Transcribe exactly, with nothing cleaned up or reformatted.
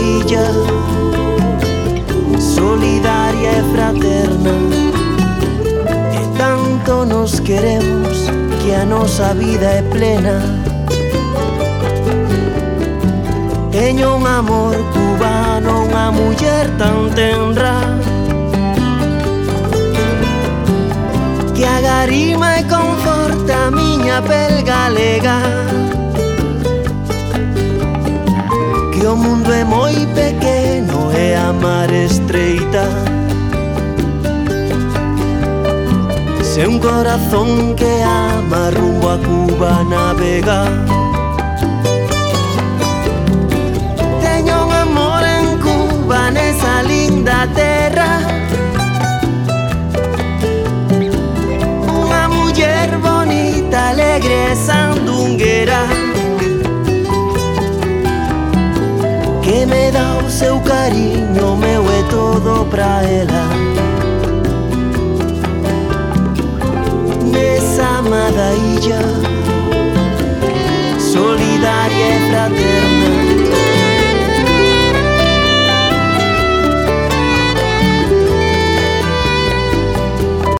illa solidaria e fraterna, e tanto nos queremos que a nosa vida é plena. Teño un amor cubano, unha muller tan tenra, que agarima e conforta a miña pel galega. Que o mundo é moi pequeno e a mar estreita, se un corazón que ama rumbo a Cuba navega. Teño un amor en Cuba, nesa linda terra, unha muller bonita, alegre e sandunguera, que me dá o seu cariño, meu é todo pra ela. Nesa amada illa solidaria e fraterna,